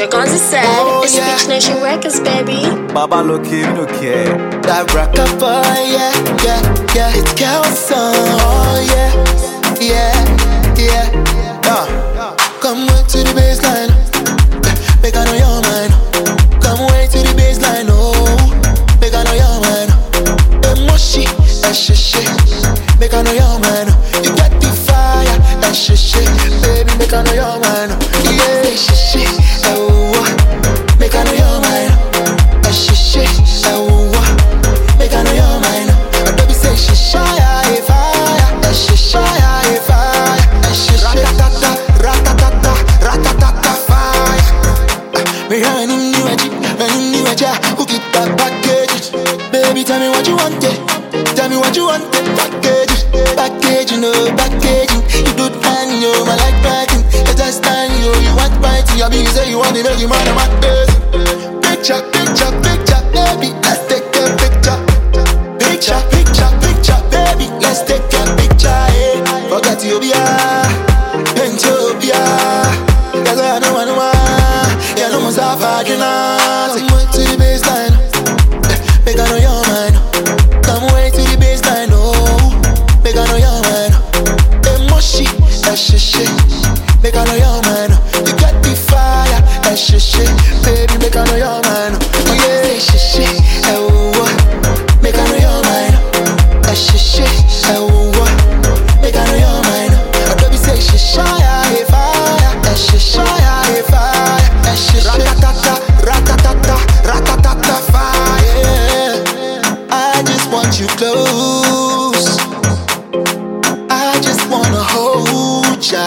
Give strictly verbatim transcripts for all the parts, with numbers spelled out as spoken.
Dragon's set. Oh, It's yeah. Beach Nation Records, baby. Baba look you no care. That rocker boy, yeah, yeah, yeah. It's Kelson, oh yeah, yeah, yeah. yeah. Come way to the baseline, make I know your mind. Come way to the baseline, oh, make I know your mind. Emoshi, that shit, shit, make I know your mind. You got the fire, that shit, shit, baby, make I know your mind. Yeah, shit, shit, oh, make I know your mind. That shit, shit, oh, make I know your mind. I don't be say shit, shy, fire, that shit, shy, fire, that shit, ratatata, ratatata, ratatata, fire. Me run in new edge, run in new edge, who get that package? Baby, tell me what you want, yeah. Tell me what you want, yeah. Package, package, you know, packaging. You do time, you know, I like writing. You just time, you you want writing. You be say you want to make you man, I'm at Picture, picture, picture, baby, let's take a picture. Picture, picture, picture, baby, let's take a picture. Hey. Forget you be a, Pentopia. That's why I know I know I. Yeah, no more Savagina. Come way to the baseline, make I know your mind. Come way to the baseline, oh, make I know your mind. Emoshi, that shit, shit, make I know your mind. You got the fire, that shit, shit, baby, make I know your mind. Yeah, shit, shit, oh, make I know your mind. That shit, shit, oh, make I know your mind. I don't be say shit, shy, fire, that shit, shy, fire, that shit, ratatata, ratatata, ratatata, fire. I just want you close. I just wanna hold ya.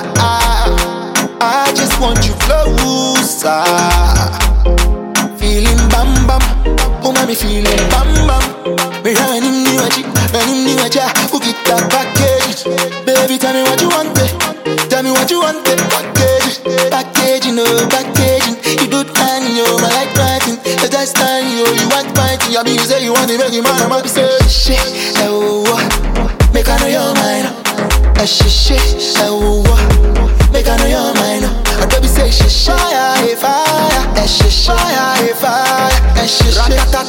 I just want you closer. Feeling bam bam, oh mommy feeling bam bam. Me running new edge, running new edge. Who get that package? Baby, tell me what you want, eh? Tell me what you want, eh? Package, package, you know, packaging. You do time, you know, I like writing. You just time, you you want fighting. You be say you want to make you man, I'm happy say shit, oh, make I know your mind. That shit, shit, oh, make I know your mind. I don't be say shit, shy, fire. That shit, shy, fire. That shit, ratatata.